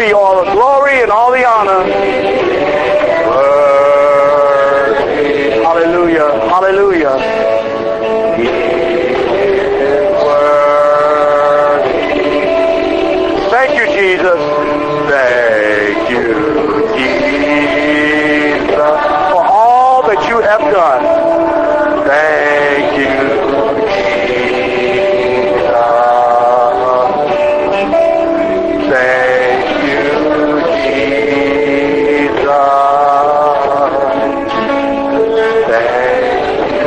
be all the glory and all the honor. Worthy. Hallelujah. Hallelujah. He is worthy. Thank you, Jesus. Thank you, Jesus, for all that you have done. Thank you, Jesus. Thank you, Jesus. Thank you,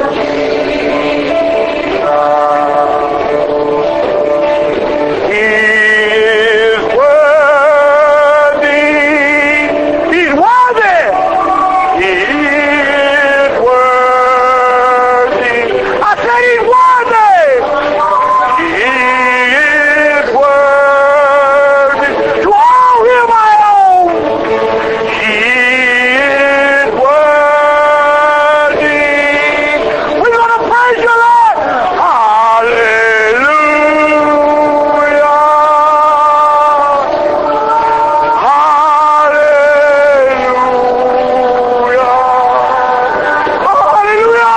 Jesus. He is worthy. He's worthy. He is worthy. I said he's worthy. He is worthy. To all him I owe. He is worthy. We're going to praise you, Lord. Hallelujah. Hallelujah. Hallelujah.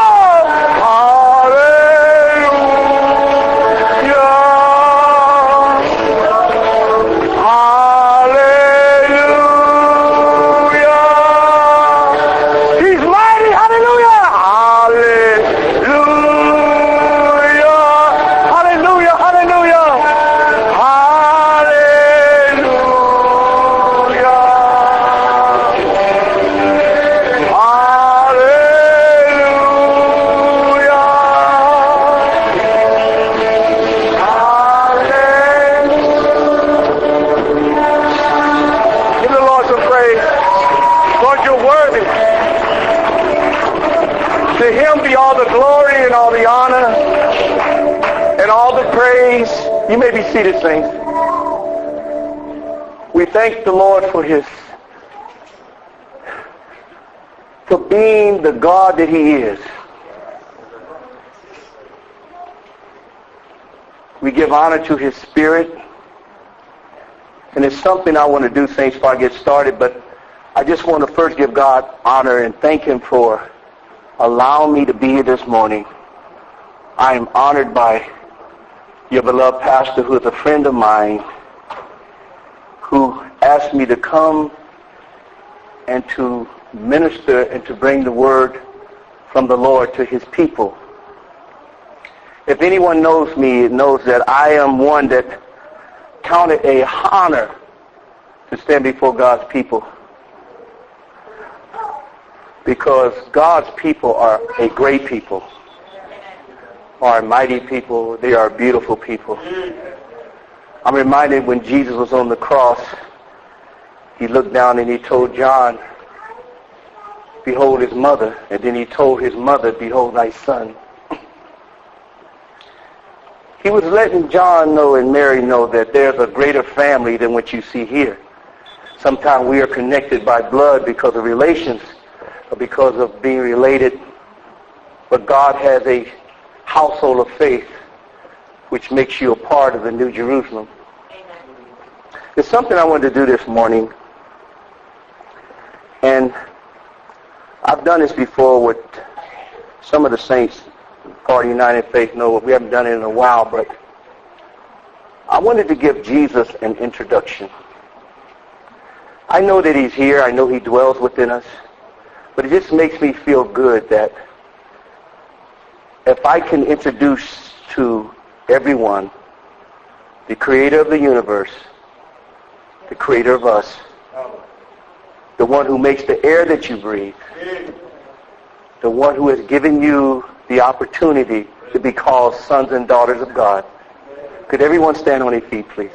Hallelujah. He's mighty. Hallelujah. Hallelujah. Hallelujah. Hallelujah. Give the Lord some praise. Lord, you're worthy. To him be all the glory and all the honor and all the praise. You may be seated, saints. We thank the Lord for being the God that he is. We give honor to his spirit. And it's something I want to do, saints, before I get started, but I just want to first give God honor and thank him for allowing me to be here this morning. I am honored by your beloved pastor, who is a friend of mine, who asked me to come and to minister and to bring the word from the Lord to his people. If anyone knows me, knows that I am one that counted a honor to stand before God's people, because God's people are a great people, are a mighty people. They are a beautiful people. I'm reminded when Jesus was on the cross, he looked down and he told John, behold his mother, and then he told his mother, behold thy son. He was letting John know and Mary know that there's a greater family than what you see here. Sometimes we are connected by blood because of relations or because of being related. But God has a household of faith which makes you a part of the New Jerusalem. There's something I wanted to do this morning. And I've done this before with some of the saints. Party United Faith, no, we haven't done it in a while, but I wanted to give Jesus an introduction. I know that he's here. I know he dwells within us. But it just makes me feel good that if I can introduce to everyone the creator of the universe, the creator of us, the one who makes the air that you breathe, the one who has given you the opportunity to be called sons and daughters of God. Could everyone stand on their feet, please?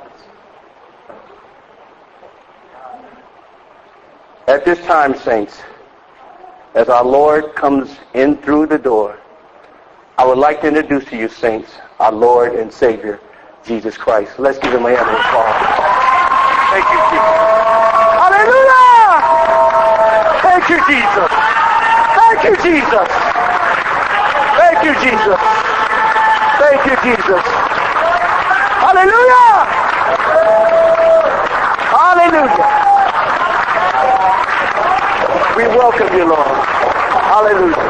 At this time, saints, as our Lord comes in through the door, I would like to introduce to you, saints, our Lord and Savior, Jesus Christ. Let's give him a hand of applause. Thank you, Jesus. Hallelujah! Thank you, Jesus. Thank you, Jesus. Thank you, Jesus. Thank you, Jesus. Hallelujah! Hallelujah. We welcome you, Lord. Hallelujah.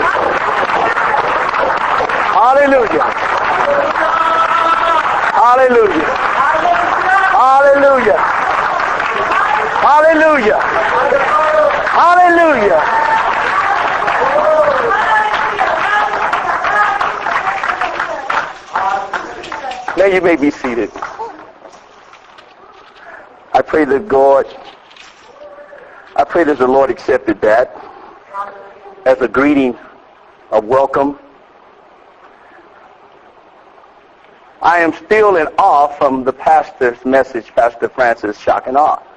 Hallelujah. Hallelujah. Hallelujah. Hallelujah. Hallelujah. Now you may be seated. I pray that the Lord accepted that as a greeting of welcome. I am still in awe from the pastor's message, Pastor Francis, shock and awe.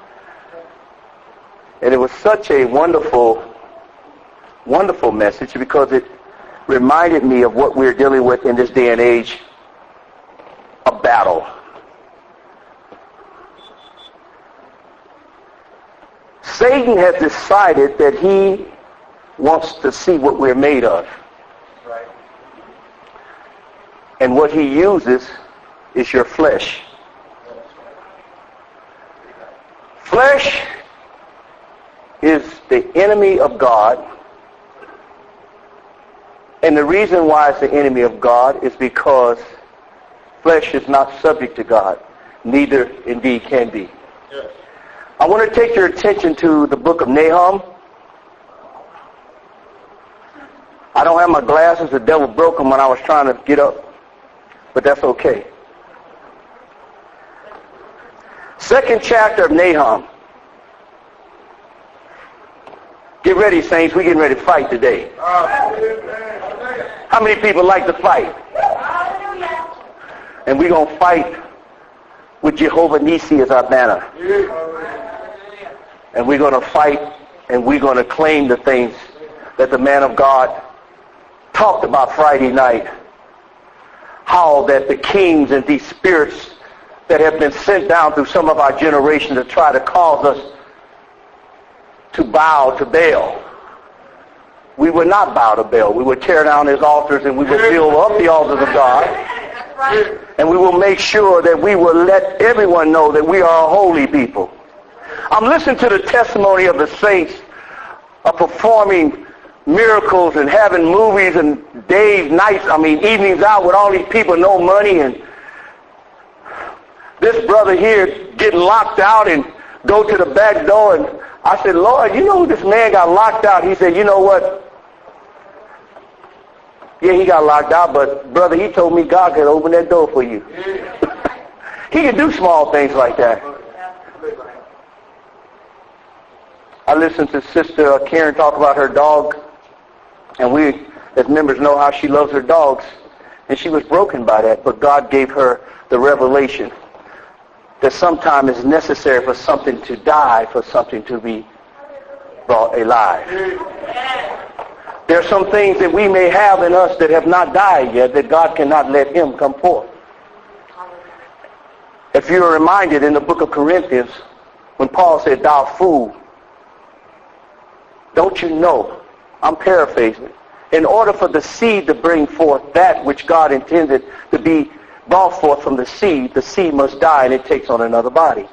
And it was such a wonderful, wonderful message because it reminded me of what we're dealing with in this day and age, a battle. Satan has decided that he wants to see what we're made of. Right. And what he uses is your flesh. Flesh is the enemy of God. And the reason why it's the enemy of God is because flesh is not subject to God. Neither indeed can be. Yes. I want to take your attention to the book of Nahum. I don't have my glasses. The devil broke them when I was trying to get up. But that's okay. Second chapter of Nahum. Get ready, saints. We're getting ready to fight today. How many people like to fight? And we're going to fight with Jehovah Nissi as our banner. And we're going to fight and we're going to claim the things that the man of God talked about Friday night. How that the kings and these spirits that have been sent down through some of our generation to try to cause us to bow to Baal. We would not bow to Baal. We would tear down his altars and we would build up the altars of God. And we will make sure that we will let everyone know that we are a holy people. I'm listening to the testimony of the saints of performing miracles and having movies and days, nights, evenings out with all these people, no money, and this brother here getting locked out and go to the back door. And I said, Lord, you know this man got locked out. He said, you know what? Yeah, he got locked out, but brother, he told me God could open that door for you. He can do small things like that. I listened to Sister Karen talk about her dog, and we, as members, know how she loves her dogs, and she was broken by that, but God gave her the revelation that sometimes it's necessary for something to die for something to be brought alive. There are some things that we may have in us that have not died yet, that God cannot let him come forth. If you're reminded in the book of Corinthians, when Paul said, thou fool, don't you know, I'm paraphrasing, in order for the seed to bring forth that which God intended to be brought forth from the seed must die and it takes on another body.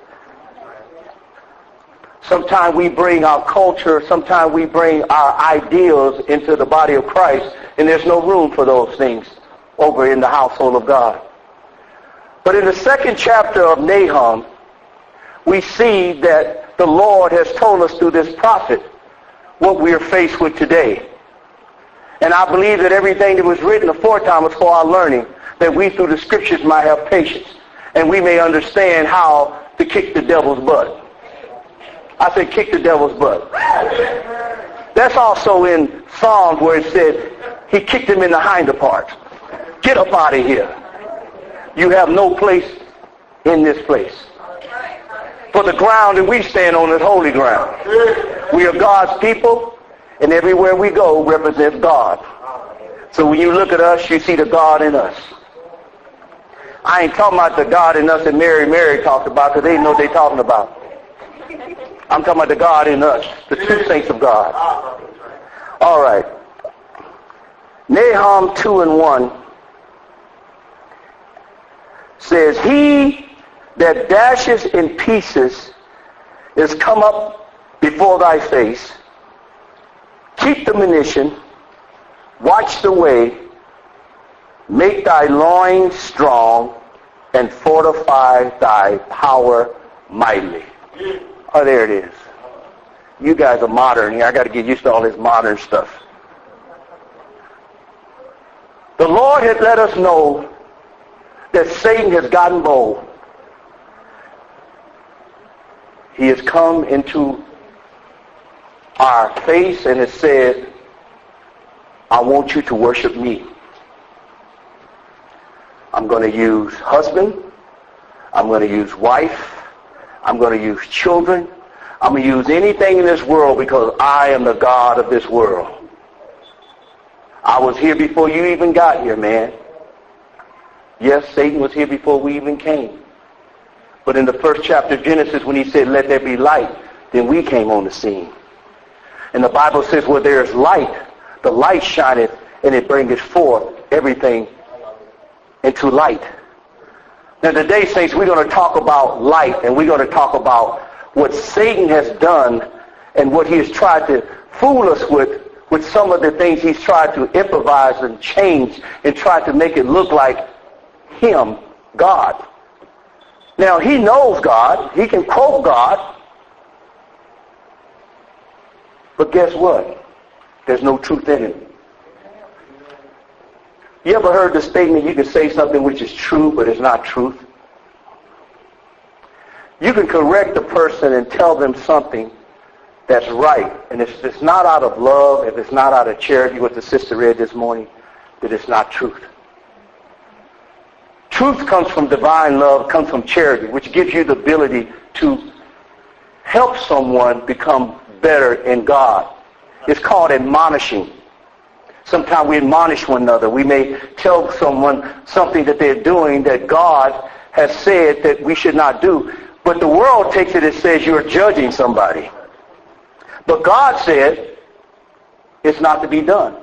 Sometimes we bring our culture, sometimes we bring our ideals into the body of Christ, and there's no room for those things over in the household of God. But in the second chapter of Nahum, we see that the Lord has told us through this prophet what we are faced with today. And I believe that everything that was written aforetime was for our learning, that we through the scriptures might have patience, and we may understand how to kick the devil's butt. I said kick the devil's butt. That's also in Psalms where it said he kicked him in the hinder parts. Get up out of here. You have no place in this place. For the ground that we stand on is holy ground. We are God's people, and everywhere we go represents God. So when you look at us, you see the God in us. I ain't talking about the God in us that Mary talked about, because they didn't know what they're talking about. I'm talking about the God in us, the true saints of God. All right. Nahum 2:1 says, he that dashes in pieces is come up before thy face. Keep the munition. Watch the way. Make thy loins strong and fortify thy power mightily. Oh, there it is. You guys are modern here. I got to get used to all this modern stuff. The Lord has let us know that Satan has gotten bold. He has come into our face and has said, I want you to worship me. I'm going to use husband. I'm going to use wife. I'm going to use children. I'm going to use anything in this world because I am the God of this world. I was here before you even got here, man. Yes, Satan was here before we even came. But in the first chapter of Genesis, when he said, let there be light, then we came on the scene. And the Bible says, where there is light, the light shineth, and it bringeth forth everything into light. Now today, saints, we're going to talk about light, and we're going to talk about what Satan has done and what he has tried to fool us with some of the things he's tried to improvise and change and try to make it look like him, God. Now, he knows God. He can quote God. But guess what? There's no truth in it. You ever heard the statement, you can say something which is true, but it's not truth? You can correct a person and tell them something that's right. And if it's not out of love, if it's not out of charity, what the sister read this morning, that it's not truth. Truth comes from divine love, comes from charity, which gives you the ability to help someone become better in God. It's called admonishing. Sometimes we admonish one another. We may tell someone something that they're doing that God has said that we should not do. But the world takes it and says you're judging somebody. But God said it's not to be done.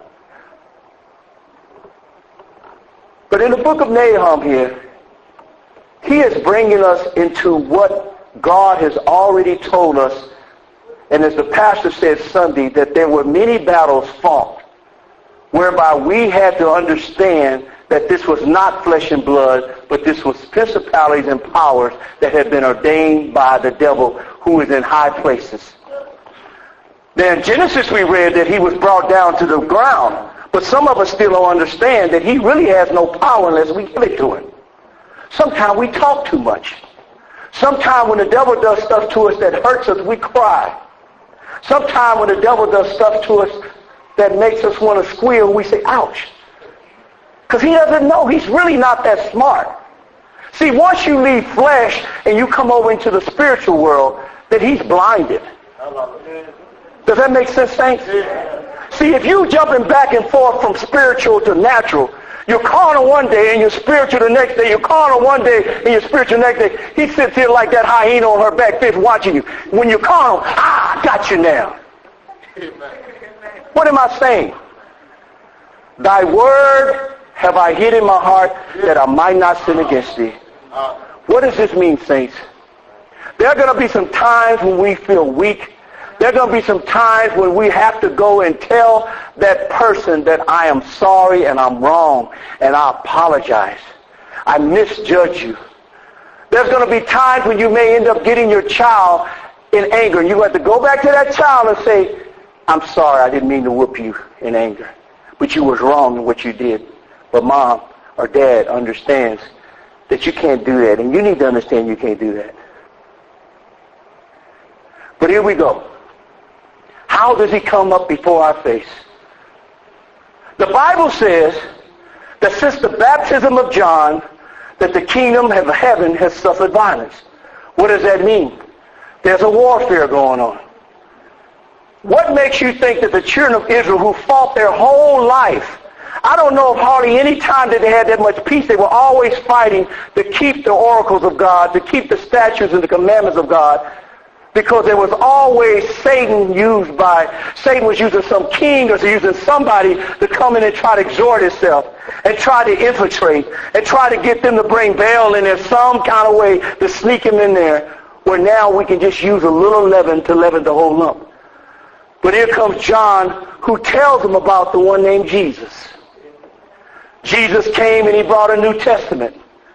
But in the book of Nahum here, he is bringing us into what God has already told us. And as the pastor said Sunday, that there were many battles fought, whereby we had to understand that this was not flesh and blood, but this was principalities and powers that had been ordained by the devil who is in high places. Now in Genesis we read that he was brought down to the ground. But some of us still don't understand that he really has no power unless we give it to him. Sometimes we talk too much. Sometimes when the devil does stuff to us that hurts us, we cry. Sometimes when the devil does stuff to us that makes us want to squeal, we say, ouch. Because he doesn't know. He's really not that smart. See, once you leave flesh and you come over into the spiritual world, then he's blinded. Does that make sense, saints? See, if you jumping back and forth from spiritual to natural, you're carnal one day and you're spiritual the next day. You're carnal one day and you're spiritual the next day. He sits here like that hyena on her back fist watching you. When you're carnal, I got you now. What am I saying? Thy word have I hid in my heart that I might not sin against thee. What does this mean, saints? There are going to be some times when we feel weak. There are going to be some times when we have to go and tell that person that I am sorry and I'm wrong and I apologize. I misjudge you. There's going to be times when you may end up getting your child in anger and you have to go back to that child and say, I'm sorry, I didn't mean to whoop you in anger. But you was wrong in what you did. But mom or dad understands that you can't do that. And you need to understand you can't do that. But here we go. How does he come up before our face? The Bible says that since the baptism of John, that the kingdom of heaven has suffered violence. What does that mean? There's a warfare going on. What makes you think that the children of Israel who fought their whole life, I don't know if hardly any time that they had that much peace, they were always fighting to keep the oracles of God, to keep the statutes and the commandments of God, because there was always Satan was using some king or using somebody to come in and try to exhort himself and try to infiltrate and try to get them to bring Baal in there some kind of way to sneak him in there where now we can just use a little leaven to leaven the whole lump. But here comes John, who tells them about the one named Jesus. Jesus came and he brought a New Testament.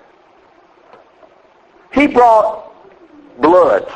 He brought blood.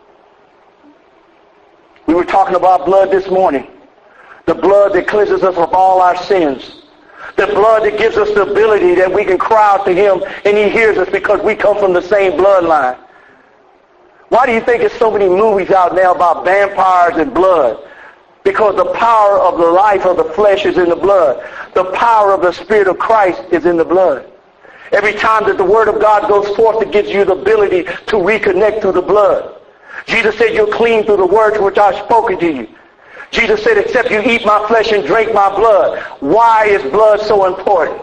We were talking about blood this morning. The blood that cleanses us of all our sins. The blood that gives us the ability that we can cry out to him and he hears us because we come from the same bloodline. Why do you think there's so many movies out now about vampires and blood? Because the power of the life of the flesh is in the blood. The power of the Spirit of Christ is in the blood. Every time that the Word of God goes forth, it gives you the ability to reconnect through the blood. Jesus said, you're clean through the words which I've spoken to you. Jesus said, except you eat my flesh and drink my blood. Why is blood so important?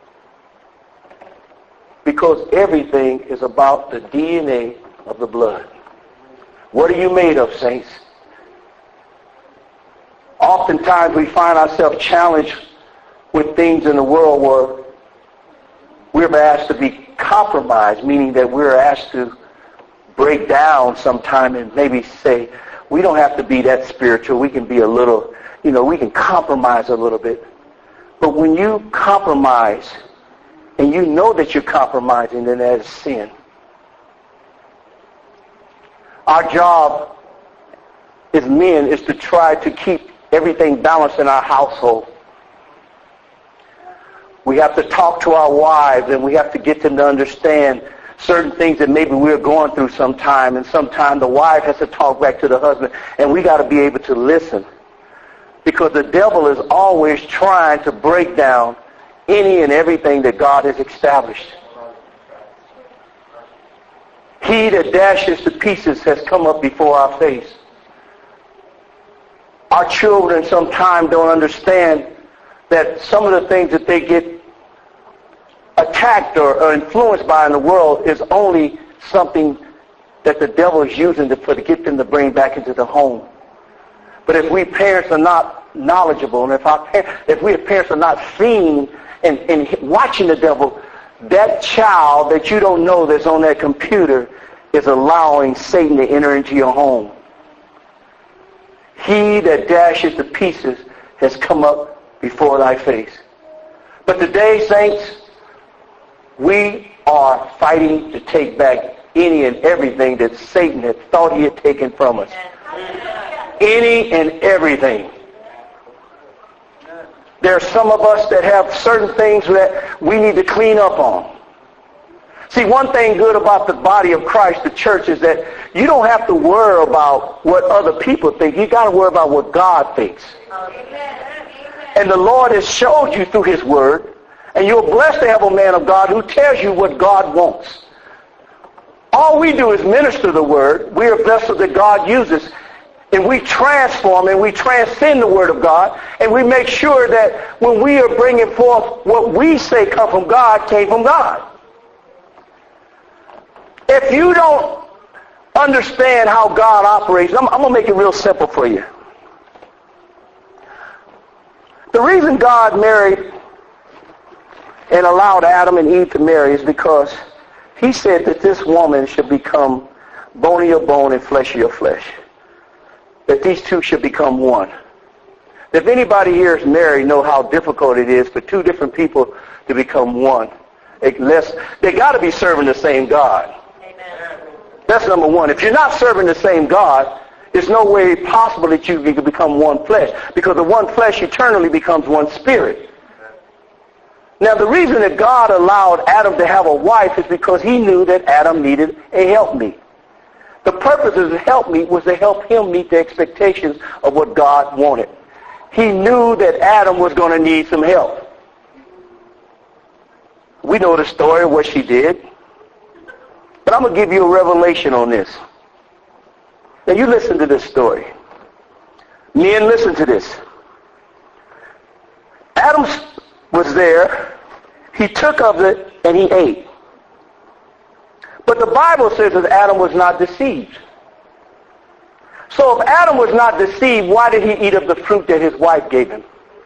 Because everything is about the DNA of the blood. What are you made of, saints? Oftentimes we find ourselves challenged with things in the world where we're asked to be compromised, meaning that we're asked to break down sometime and maybe say, we don't have to be that spiritual. We can be a little, we can compromise a little bit. But when you compromise and you know that you're compromising, then that is sin. Our job as men is to try to keep everything balanced in our household. We have to talk to our wives and we have to get them to understand certain things that maybe we're going through sometime, and sometime the wife has to talk back to the husband, and we got to be able to listen. Because the devil is always trying to break down any and everything that God has established. He that dashes to pieces has come up before our face. Our children sometimes don't understand that some of the things that they get attacked or influenced by in the world is only something that the devil is using to get them to bring back into the home. But if we parents are not knowledgeable, and if we parents are not seeing and watching the devil, that child that you don't know that's on that computer is allowing Satan to enter into your home. He that dashes to pieces has come up before thy face. But today, saints, we are fighting to take back any and everything that Satan had thought he had taken from us. Any and everything. There are some of us that have certain things that we need to clean up on. See, one thing good about the body of Christ, the church, is that you don't have to worry about what other people think. You got to worry about what God thinks. And the Lord has showed you through his word, and you're blessed to have a man of God who tells you what God wants. All we do is minister the word. We are vessels that God uses, and we transform and we transcend the word of God, and we make sure that when we are bringing forth what we say come from God, came from God. If you don't understand how God operates, I'm going to make it real simple for you. The reason God married and allowed Adam and Eve to marry is because he said that this woman should become bone of your bone and flesh of your flesh. That these two should become one. If anybody here is married, know how difficult it is for two different people to become one. They got to be serving the same God. Amen. That's number one. If you're not serving the same God, there's no way possible that you can become one flesh. Because the one flesh eternally becomes one spirit. Now, the reason that God allowed Adam to have a wife is because he knew that Adam needed a helpmeet. The purpose of the helpmeet was to help him meet the expectations of what God wanted. He knew that Adam was going to need some help. We know the story of what she did. But I'm going to give you a revelation on this. Now, you listen to this story. Men, listen to this. Adam was there. He took of it and he ate. But the Bible says that Adam was not deceived. So if Adam was not deceived, why did he eat of the fruit that his wife gave him?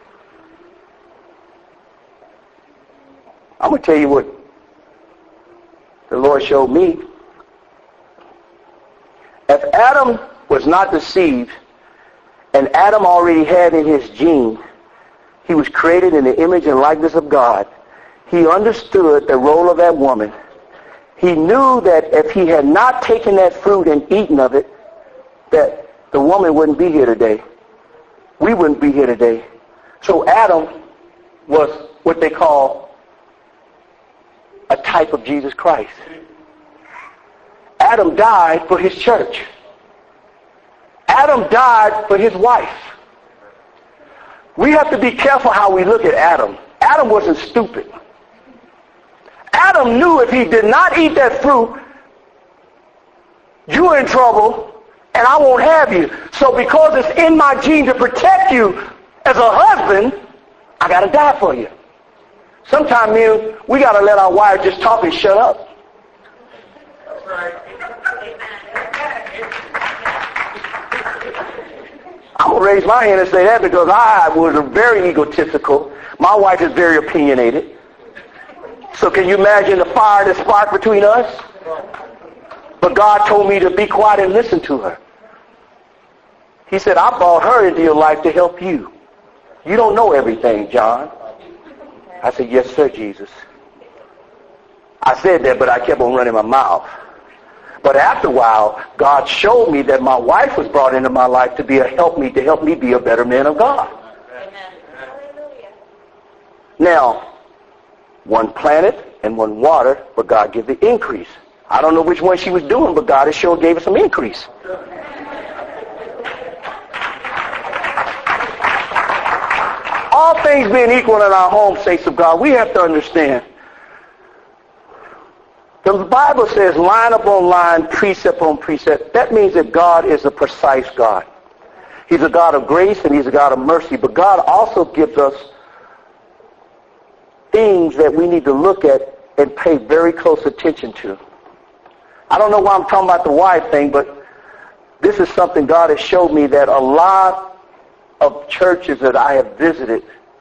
I'm going to tell you what the Lord showed me. Adam was not deceived, and Adam already had in his gene, he was created in the image and likeness of God. He understood the role of that woman. He knew that if he had not taken that fruit and eaten of it, that the woman wouldn't be here today. We wouldn't be here today. So Adam was what they call a type of Jesus Christ. Adam died for his church. Adam died for his wife. We have to be careful how we look at Adam. Adam wasn't stupid. Adam knew if he did not eat that fruit, you're in trouble and I won't have you. So because it's in my gene to protect you as a husband, I got to die for you. Sometimes, men, we got to let our wives just talk and shut up. That's right. I'm going to raise my hand and say that because I was very egotistical. My wife is very opinionated. So can you imagine the fire that sparked between us? But God told me to be quiet and listen to her. He said, I brought her into your life to help you. You don't know everything, John. I said, yes, sir, Jesus. I said that, but I kept on running my mouth. But after a while, God showed me that my wife was brought into my life to be a helpmeet, to help me be a better man of God. Amen. Now, one planted and one watered, but God gave the increase. I don't know which one she was doing, but God has sure gave us some increase. All things being equal in our home, saints of God, we have to understand. The Bible says line upon line, precept on precept. That means that God is a precise God. He's a God of grace and He's a God of mercy. But God also gives us things that we need to look at and pay very close attention to. I don't know why I'm talking about the wife thing, but this is something God has showed me that a lot of churches that I have visited,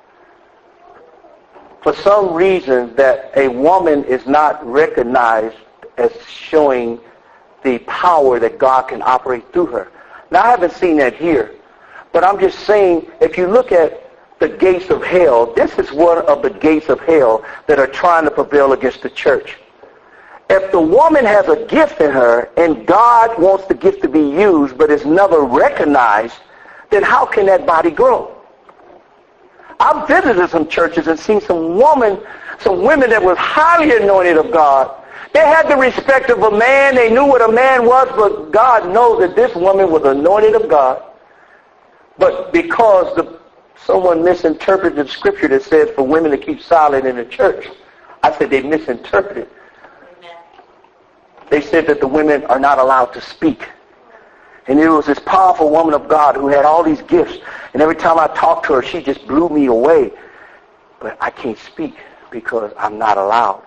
for some reason that a woman is not recognized as showing the power that God can operate through her. Now, I haven't seen that here, but I'm just saying, if you look at the gates of hell, this is one of the gates of hell that are trying to prevail against the church. If the woman has a gift in her and God wants the gift to be used but is never recognized, then how can that body grow? I've visited some churches and seen some women that was highly anointed of God. They had the respect of a man. They knew what a man was, but God knows that this woman was anointed of God. But because someone misinterpreted the scripture that says for women to keep silent in the church, I said they misinterpreted. They said that the women are not allowed to speak. And there was this powerful woman of God who had all these gifts. And every time I talked to her, she just blew me away. But I can't speak because I'm not allowed.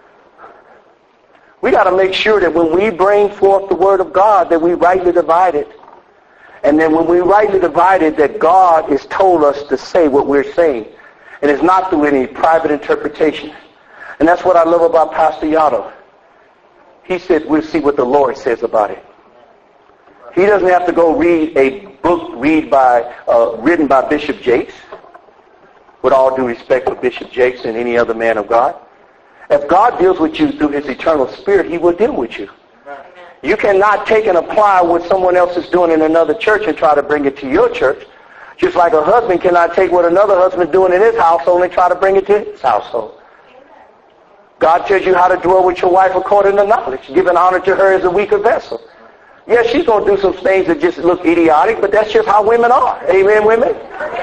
We got to make sure that when we bring forth the word of God, that we rightly divide it. And then when we rightly divide it, that God has told us to say what we're saying. And it's not through any private interpretation. And that's what I love about Pastor Yadav. He said, we'll see what the Lord says about it. He doesn't have to go read a book written by Bishop Jakes, with all due respect for Bishop Jakes and any other man of God. If God deals with you through His eternal Spirit, He will deal with you. You cannot take and apply what someone else is doing in another church and try to bring it to your church. Just like a husband cannot take what another husband is doing in his household and try to bring it to his household. God tells you how to dwell with your wife according to knowledge, giving honor to her as a weaker vessel. Yes, she's going to do some things that just look idiotic, but that's just how women are. Amen, women?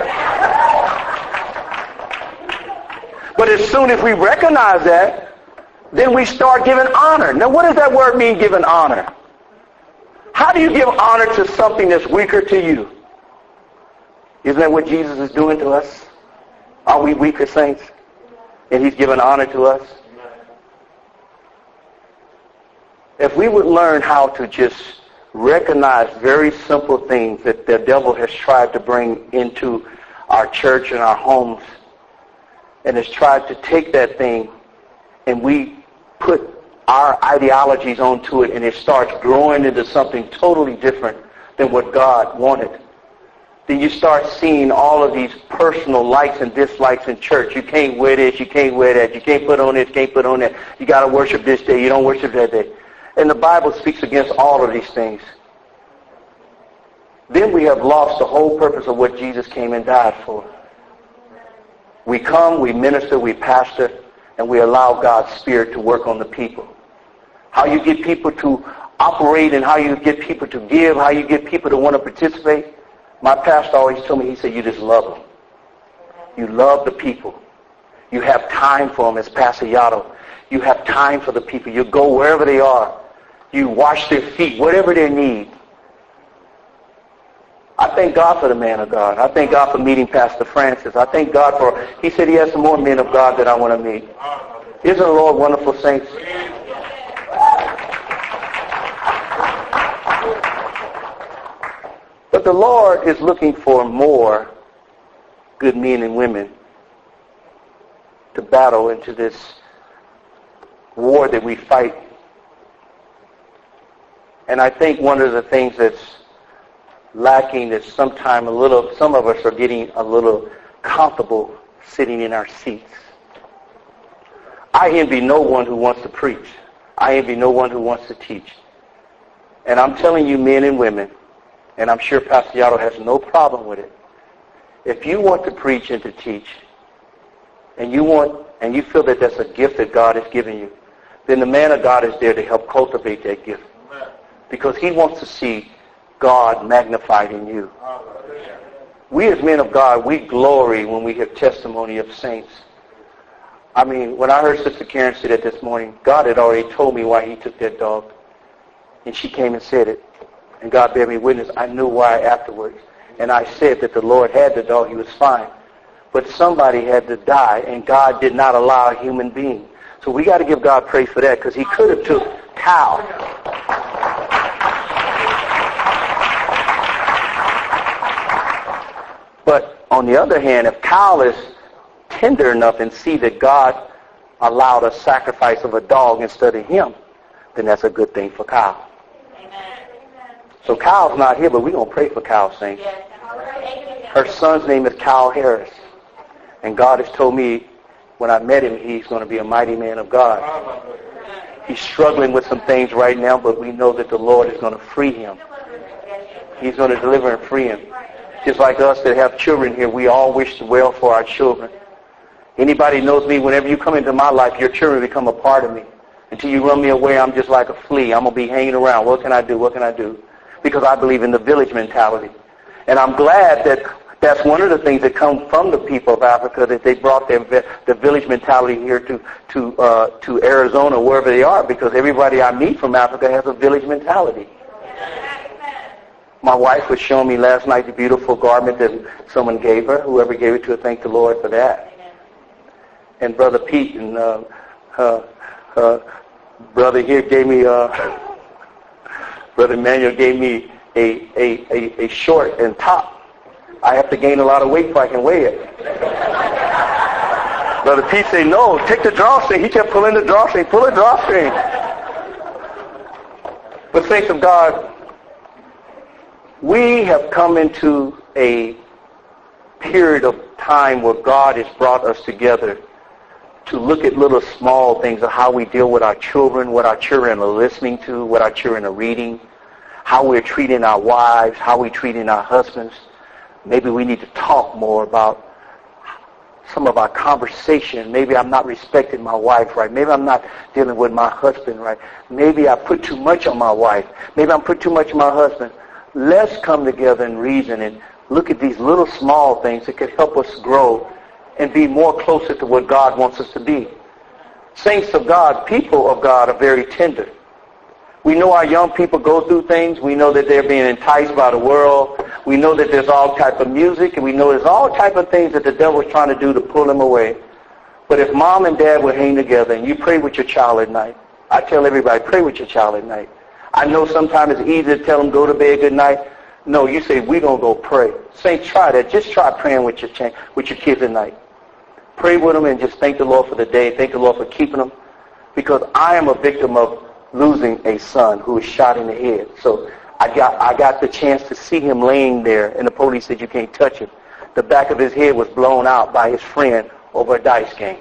But as soon as we recognize that, then we start giving honor. Now, what does that word mean, giving honor? How do you give honor to something that's weaker to you? Isn't that what Jesus is doing to us? Are we weaker saints? And He's giving honor to us? If we would learn how to just recognize very simple things that the devil has tried to bring into our church and our homes, and has tried to take that thing and we put our ideologies onto it, and it starts growing into something totally different than what God wanted. Then you start seeing all of these personal likes and dislikes in church. You can't wear this, you can't wear that, you can't put on this, can't put on that. You got to worship this day, you don't worship that day. And the Bible speaks against all of these things. Then we have lost the whole purpose of what Jesus came and died for. We come, we minister, we pastor, and we allow God's Spirit to work on the people. How you get people to operate and how you get people to give, how you get people to want to participate. My pastor always told me, he said, you just love them. You love the people. You have time for them, as Pastor Yato. You have time for the people. You go wherever they are. You wash their feet, whatever they need. I thank God for the man of God. I thank God for meeting Pastor Francis. I thank God for, he said he has some more men of God that I want to meet. Isn't the Lord wonderful, saints? But the Lord is looking for more good men and women to battle into this war that we fight. And I think one of the things that's lacking is some of us are getting a little comfortable sitting in our seats. I envy no one who wants to preach. I envy no one who wants to teach. And I'm telling you, men and women, and I'm sure Pastor Yato has no problem with it. If you want to preach and to teach, and you feel that that's a gift that God has given you, then the man of God is there to help cultivate that gift. Because he wants to see God magnified in you. We as men of God, we glory when we hear testimony of saints. I mean, when I heard Sister Karen say that this morning, God had already told me why he took that dog. And she came and said it. And God bear me witness, I knew why afterwards. And I said that the Lord had the dog, he was fine. But somebody had to die, and God did not allow a human being. So we got to give God praise for that, because he could have took Cal. But on the other hand, if Cal is tender enough and see that God allowed a sacrifice of a dog instead of him, then that's a good thing for Cal. So Kyle's not here, but we're going to pray for Kyle, saints. Her son's name is Kyle Harris. And God has told me when I met him, he's going to be a mighty man of God. He's struggling with some things right now, but we know that the Lord is going to free him. He's going to deliver and free him. Just like us that have children here, we all wish well for our children. Anybody knows me, whenever you come into my life, your children become a part of me. Until you run me away, I'm just like a flea. I'm going to be hanging around. What can I do? What can I do? Because I believe in the village mentality. And I'm glad that that's one of the things that come from the people of Africa, that they brought the village mentality here to Arizona, wherever they are, because everybody I meet from Africa has a village mentality. My wife was showing me last night the beautiful garment that someone gave her. Whoever gave it to her, thank the Lord for that. And Brother Pete and brother here gave me, Brother Emmanuel gave me a short and top. I have to gain a lot of weight before I can wear it. Brother Pete said, no, take the drawstring. He kept pulling the drawstring. Pull the drawstring. But saints of God, we have come into a period of time where God has brought us together to look at little small things of how we deal with our children, what our children are listening to, what our children are reading, how we're treating our wives, how we're treating our husbands. Maybe we need to talk more about some of our conversation. Maybe I'm not respecting my wife right. Maybe I'm not dealing with my husband right. Maybe I put too much on my wife. Maybe I'm put too much on my husband. Let's come together and reason and look at these little small things that could help us grow and be more closer to what God wants us to be. Saints of God, people of God are very tender. We know our young people go through things. We know that they're being enticed by the world. We know that there's all type of music, and we know there's all type of things that the devil is trying to do to pull them away. But if mom and dad would hang together and you pray with your child at night, I tell everybody, pray with your child at night. I know sometimes it's easy to tell them go to bed good night. No, you say, we're going to go pray. Saints, try that. Just try praying with your kids at night. Pray with them and just thank the Lord for the day. Thank the Lord for keeping them. because I am a victim of losing a son who was shot in the head. So I got the chance to see him laying there, and the police said you can't touch him. The back of his head was blown out by his friend over a dice game.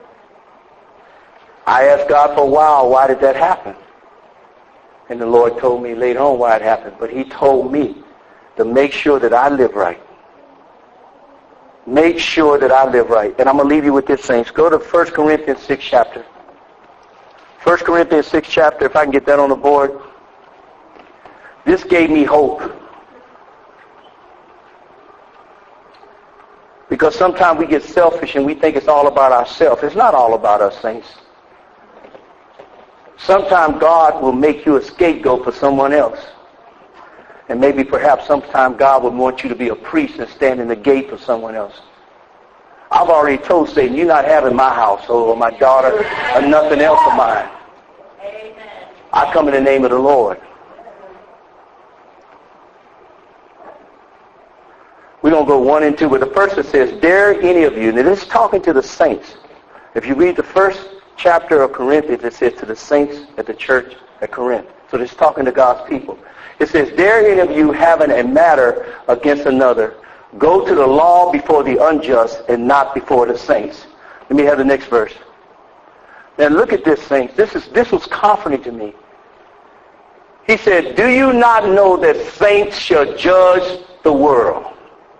I asked God for a while, why did that happen? And the Lord told me later on why it happened. But he told me to make sure that I live right. Make sure that I live right. And I'm going to leave you with this, saints. Go to 1 Corinthians 6 chapter. 1 Corinthians 6 chapter, if I can get that on the board. This gave me hope. Because sometimes we get selfish and we think it's all about ourselves. It's not all about us, saints. Sometimes God will make you a scapegoat for someone else. And maybe perhaps sometime God would want you to be a priest and stand in the gate for someone else. I've already told Satan, you're not having my household or my daughter or nothing else of mine. Amen. I come in the name of the Lord. We're going to go 1 and 2. But the first it says, dare any of you. Now this is talking to the saints. If you read the first chapter of Corinthians, it says to the saints at the church at Corinth. So it's talking to God's people. It says, dare any of you having a matter against another, go to the law before the unjust and not before the saints. Let me have the next verse. Now look at this, saints. This was comforting to me. He said, do you not know that saints shall judge the world?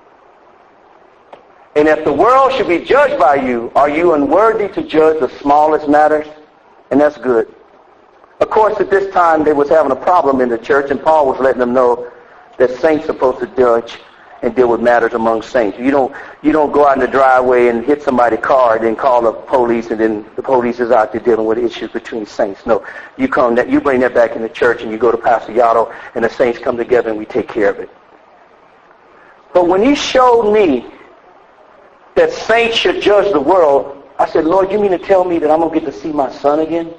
And if the world should be judged by you, are you unworthy to judge the smallest matters? And that's good. Of course, at this time, they was having a problem in the church, and Paul was letting them know that saints are supposed to judge and deal with matters among saints. You don't go out in the driveway and hit somebody's car and then call the police, and then the police is out there dealing with issues between saints. No, you bring that back in the church, and you go to Pastor Yotto, and the saints come together, and we take care of it. But when he showed me that saints should judge the world, I said, Lord, you mean to tell me that I'm going to get to see my son again?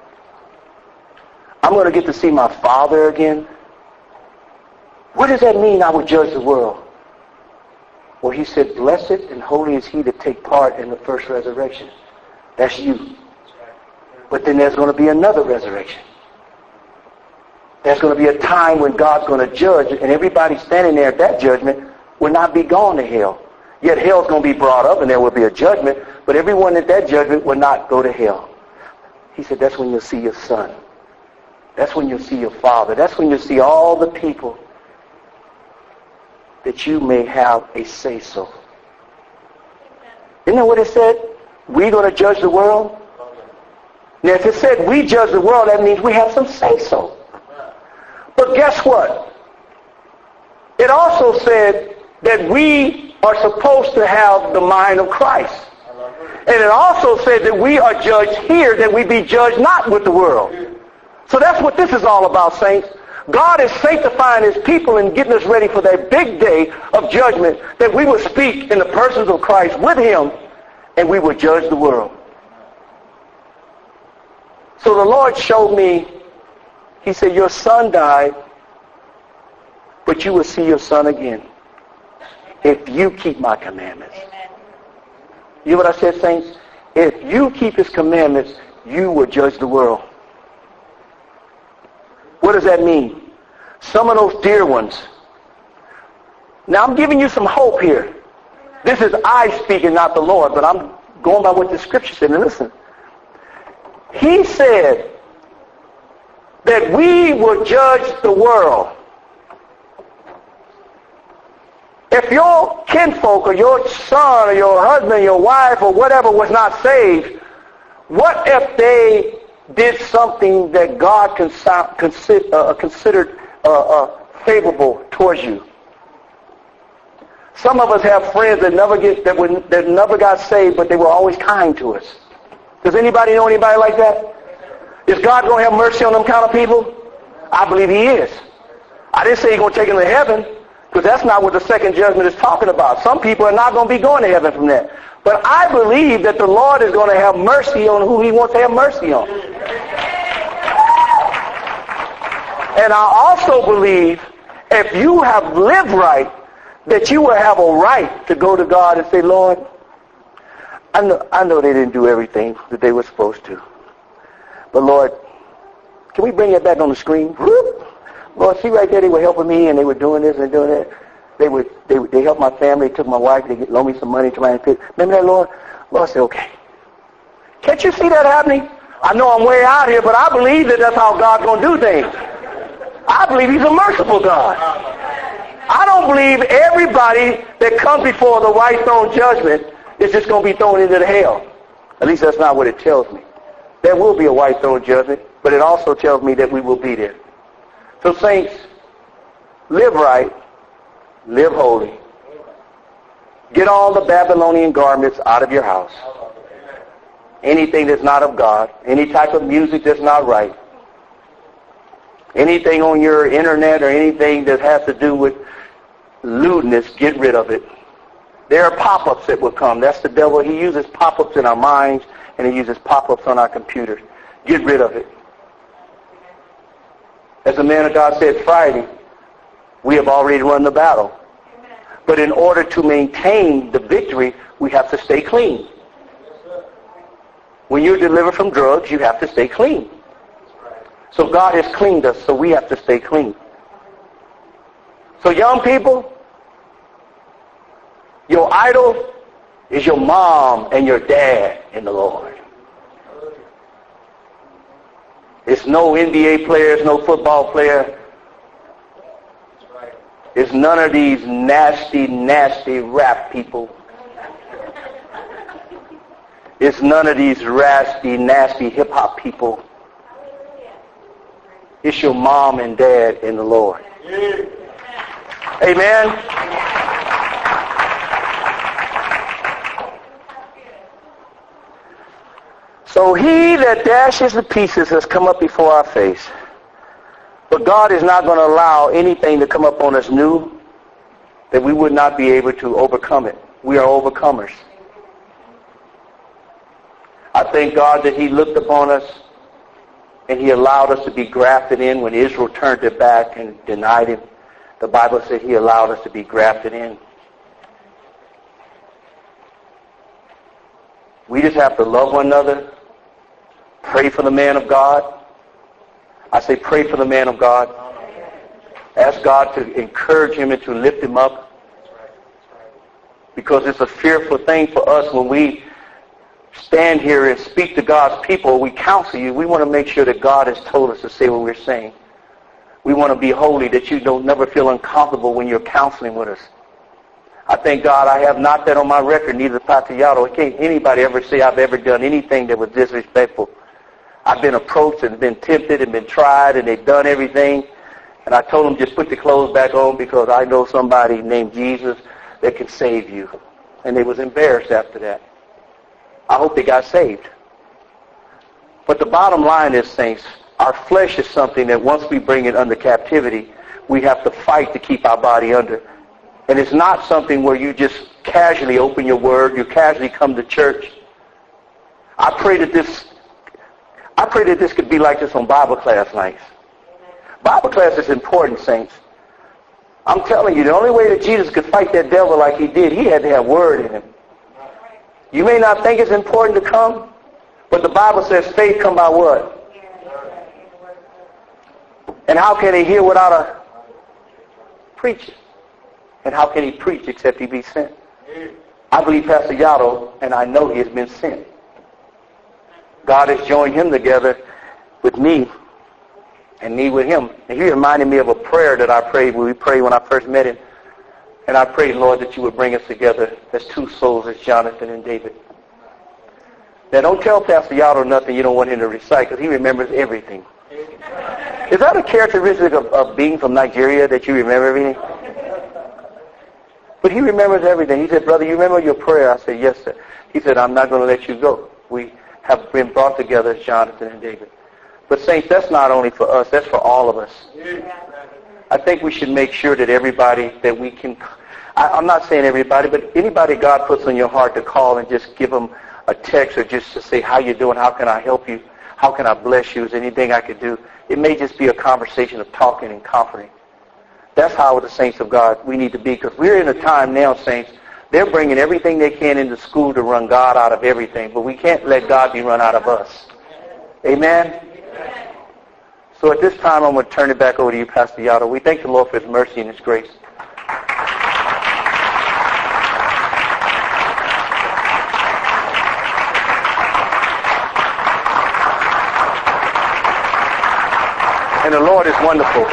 I'm going to get to see my father again? What does that mean, I would judge the world? Well, he said, blessed and holy is he that take part in the first resurrection. That's you. But then there's going to be another resurrection. There's going to be a time when God's going to judge, and everybody standing there at that judgment will not be gone to hell. Yet hell's going to be brought up and there will be a judgment, but everyone at that judgment will not go to hell. He said, that's when you'll see your son. That's when you'll see your father. That's when you'll see all the people that you may have a say-so. Isn't that what it said? We're going to judge the world? Now, if it said we judge the world, that means we have some say-so. But guess what? It also said that we are supposed to have the mind of Christ. And it also said that we are judged here, that we be judged not with the world. So that's what this is all about, saints. God is sanctifying his people and getting us ready for that big day of judgment, that we will speak in the persons of Christ with him, and we will judge the world. So the Lord showed me, he said, your son died, but you will see your son again if you keep my commandments. Amen. You know what I said, saints? If you keep his commandments, you will judge the world. What does that mean? Some of those dear ones. Now I'm giving you some hope here. This is I speaking, not the Lord, but I'm going by what the scripture said. And listen. He said that we will judge the world. If your kinfolk or your son or your husband, your wife or whatever was not saved, what if they did something that God considered favorable towards you? Some of us have friends that never got saved, but they were always kind to us. Does anybody know anybody like that? Is God going to have mercy on them kind of people? I believe he is. I didn't say he's going to take them to heaven, because that's not what the second judgment is talking about. Some people are not going to be going to heaven from that. But I believe that the Lord is going to have mercy on who he wants to have mercy on. And I also believe if you have lived right, that you will have a right to go to God and say, Lord, I know they didn't do everything that they were supposed to. But Lord, can we bring that back on the screen? Whoop. Lord, see right there, they were helping me and they were doing this and doing that. They helped my family, took my wife, they loaned me some money to try and pick. Remember that, Lord? Lord said, okay. Can't you see that happening? I know I'm way out here, but I believe that that's how God's going to do things. I believe He's a merciful God. I don't believe everybody that comes before the white throne judgment is just going to be thrown into the hell. At least that's not what it tells me. There will be a white throne judgment, but it also tells me that we will be there. So saints, live right, live holy. Get all the Babylonian garments out of your house. Anything that's not of God, any type of music that's not right, anything on your internet or anything that has to do with lewdness, get rid of it. There are pop-ups that will come. That's the devil. He uses pop-ups in our minds and he uses pop-ups on our computers. Get rid of it. As the man of God said Friday, we have already run the battle. But in order to maintain the victory, we have to stay clean. When you're delivered from drugs, you have to stay clean. So God has cleaned us, so we have to stay clean. So young people, your idol is your mom and your dad in the Lord. It's no NBA players, no football player. It's none of these nasty, nasty rap people. It's none of these raspy, nasty hip-hop people. It's your mom and dad in the Lord. Amen. So he that dashes the pieces has come up before our face. But God is not going to allow anything to come up on us new that we would not be able to overcome it. We are overcomers. I thank God that He looked upon us and He allowed us to be grafted in when Israel turned their back and denied Him. The Bible said He allowed us to be grafted in. We just have to love one another. Pray for the man of God. I say pray for the man of God. Ask God to encourage him and to lift him up. Because it's a fearful thing for us when we stand here and speak to God's people. We counsel you. We want to make sure that God has told us to say what we're saying. We want to be holy, that you don't never feel uncomfortable when you're counseling with us. I thank God I have not that on my record, neither Pastor Yato. Can't anybody ever say I've ever done anything that was disrespectful. I've been approached and been tempted and been tried, and they've done everything. And I told them, just put the clothes back on because I know somebody named Jesus that can save you. And they was embarrassed after that. I hope they got saved. But the bottom line is, saints, our flesh is something that once we bring it under captivity, we have to fight to keep our body under. And it's not something where you just casually open your word, you casually come to church. I pray that this could be like this on Bible class nights. Bible class is important, saints. I'm telling you, the only way that Jesus could fight that devil like he did, he had to have word in him. You may not think it's important to come, but the Bible says faith come by what? And how can he hear without a preacher? And how can he preach except he be sent? I believe Pastor Yato, and I know he has been sent. God has joined him together with me and me with him. And he reminded me of a prayer that I prayed when I first met him. And I prayed, Lord, that you would bring us together as two souls, as Jonathan and David. Now, don't tell Pastor Yato nothing you don't want him to recite, because he remembers everything. Is that a characteristic of being from Nigeria, that you remember everything? But he remembers everything. He said, brother, you remember your prayer? I said, yes, sir. He said, I'm not going to let you go. We have been brought together as Jonathan and David. But saints, that's not only for us, that's for all of us. I think we should make sure that everybody that we can, I'm not saying everybody, but anybody God puts on your heart to call and just give them a text or just to say, how you doing? How can I help you? How can I bless you? Is there anything I could do? It may just be a conversation of talking and comforting. That's how the saints of God we need to be, because we're in a time now, saints, they're bringing everything they can into school to run God out of everything, but we can't let God be run out of us. Amen? So at this time, I'm going to turn it back over to you, Pastor Yado. We thank the Lord for His mercy and His grace. And the Lord is wonderful.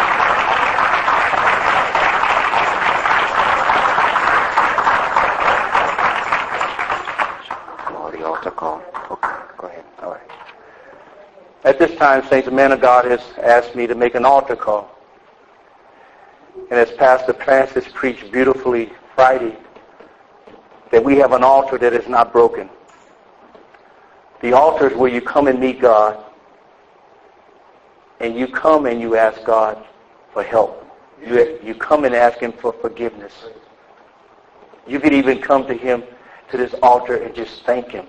The altar call. Okay, go ahead. All right. At this time, saints, the man of God has asked me to make an altar call. And as Pastor Francis preached beautifully Friday, that we have an altar that is not broken. The altar is where you come and meet God. And you come and you ask God for help. You come and ask Him for forgiveness. You could even come to Him, to this altar, and just thank Him.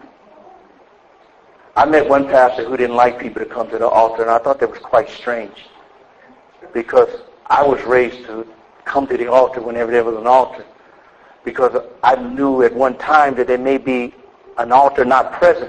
I met one pastor who didn't like people to come to the altar, and I thought that was quite strange. Because I was raised to come to the altar whenever there was an altar. Because I knew at one time that there may be an altar not present.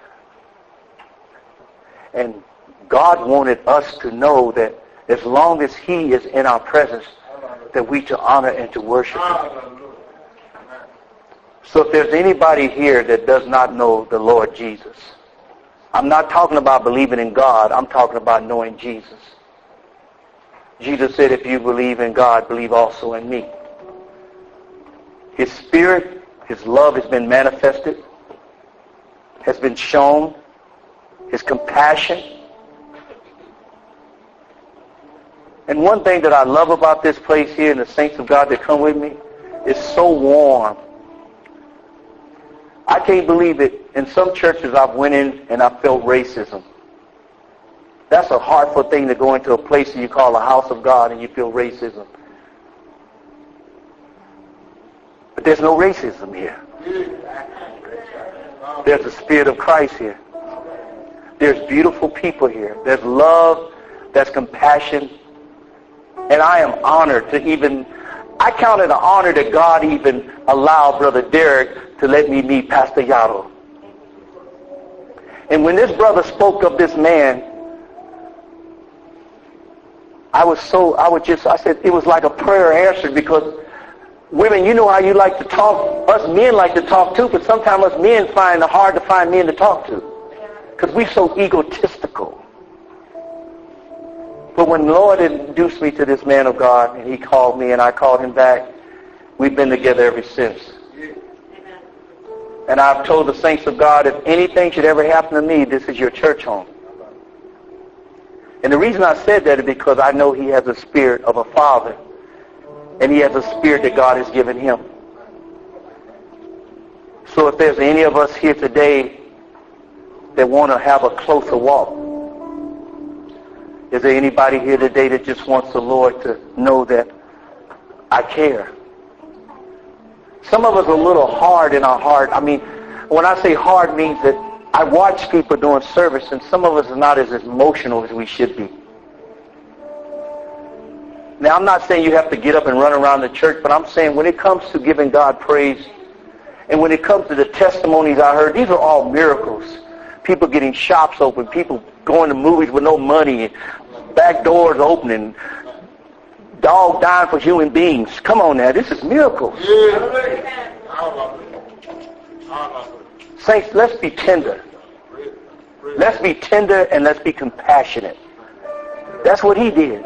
And God wanted us to know that as long as He is in our presence, that we to honor and to worship Him. So if there's anybody here that does not know the Lord Jesus, I'm not talking about believing in God, I'm talking about knowing Jesus. Jesus said, if you believe in God, believe also in me. His Spirit, His love has been manifested, has been shown, His compassion. And one thing that I love about this place here and the saints of God that come with me, it's so warm. I can't believe it. In some churches I've went in and I felt racism. That's a hurtful thing to go into a place that you call a house of God and you feel racism. But there's no racism here. There's the Spirit of Christ here. There's beautiful people here. There's love. There's compassion. And I am honored to I count it an honor that God even allowed Brother Derek to let me meet Pastor Yado. And when this brother spoke of this man, I said it was like a prayer answered, because women, you know how you like to talk. Us men like to talk too, but sometimes us men find it hard to find men to talk to. Because we're so egotistical. But when the Lord introduced me to this man of God, and He called me and I called him back, we've been together ever since. And I've told the saints of God, if anything should ever happen to me, this is your church home. And the reason I said that is because I know he has a spirit of a father, and he has a spirit that God has given him. So if there's any of us here today that want to have a closer walk, is there anybody here today that just wants the Lord to know that I care? Some of us are a little hard in our heart. I mean, when I say hard, means that I watch people doing service, and some of us are not as emotional as we should be. Now, I'm not saying you have to get up and run around the church, but I'm saying when it comes to giving God praise, and when it comes to the testimonies I heard, these are all miracles. People getting shops open, people going to movies with no money, and back doors opening, dog dying for human beings. Come on now, this is miracles. Saints, let's be tender. Let's be tender and let's be compassionate. That's what he did.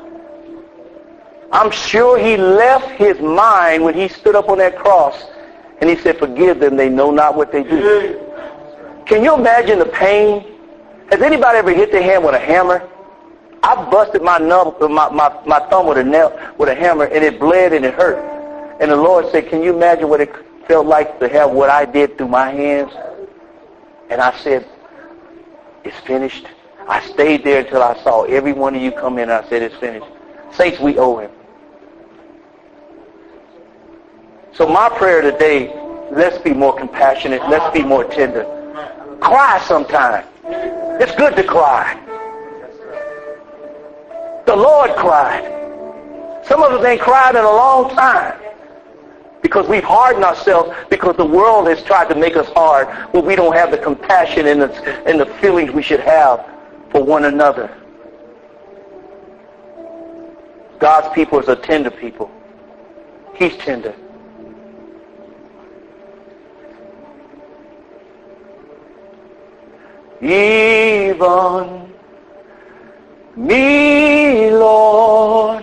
I'm sure he left his mind when he stood up on that cross and he said, forgive them, they know not what they do. Can you imagine the pain? Has anybody ever hit their hand with a hammer? I busted my thumb with a hammer, and it bled and it hurt. And the Lord said, can you imagine what it felt like to have what I did through my hands? And I said, it's finished. I stayed there until I saw every one of you come in, and I said, it's finished. Saints, we owe him. So my prayer today, let's be more compassionate. Let's be more tender. Cry sometime. It's good to cry. The Lord cried. Some of us ain't cried in a long time Because we've hardened ourselves because the world has tried to make us hard, but we don't have the compassion and the feelings we should have for one another. God's people is a tender people. He's tender. Even me, Lord,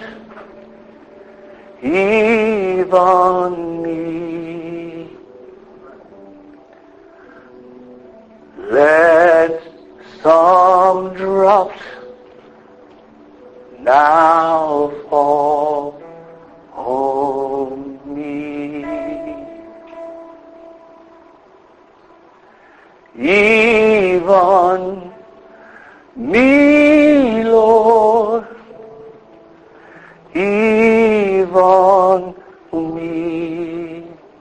even me, let some drops now fall on me. Even me, Lord, even me,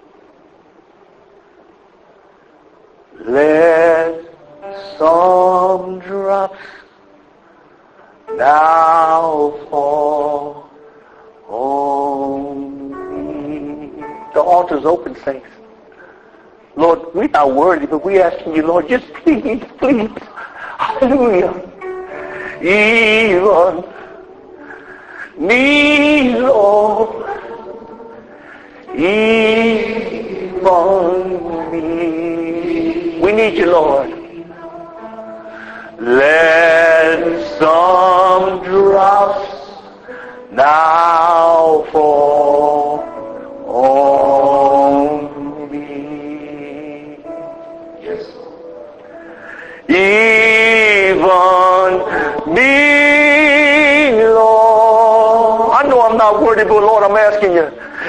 let some drops now fall on me. The altar's open, saints. Lord, we're not worthy, but we're asking you, Lord, just please, please. Hallelujah. Even me, Lord. Even me. We need you, Lord. Let some drops now fall on me. Yes. Even me, Lord. I know I'm not worthy, but Lord, I'm asking you.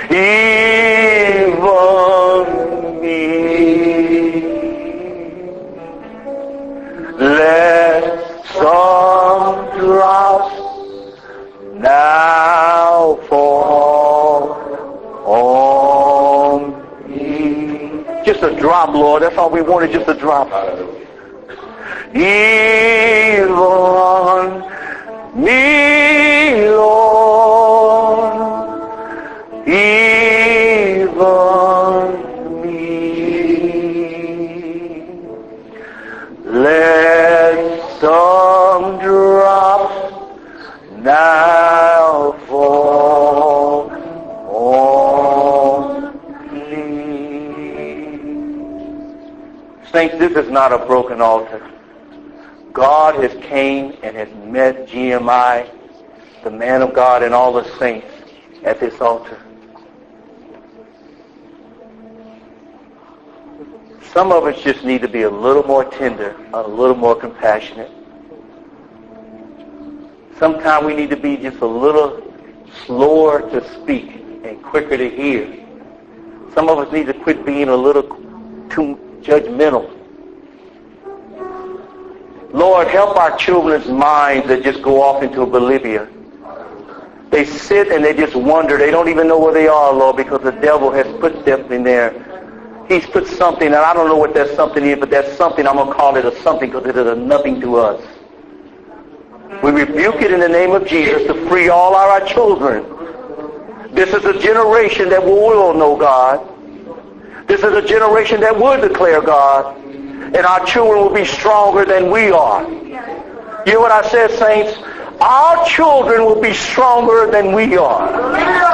Even me. Let some drops now fall on me. Just a drop, Lord. That's all we wanted, just a drop. Even me, Lord. Even me. Let some drops now fall on me. Saints, this is not a broken altar. God has came and has met GMI, the man of God, and all the saints at this altar. Some of us just need to be a little more tender, a little more compassionate. Sometimes we need to be just a little slower to speak and quicker to hear. Some of us need to quit being a little too judgmental. Lord, help our children's minds that just go off into oblivion. They sit and they just wonder. They don't even know where they are, Lord, because the devil has put them in there. He's put something, and I don't know what that something is, but that something, I'm going to call it a something because it is a nothing to us. We rebuke it in the name of Jesus to free all our children. This is a generation that will know God. This is a generation that will declare God. And our children will be stronger than we are. You know what I said, saints? Our children will be stronger than we are.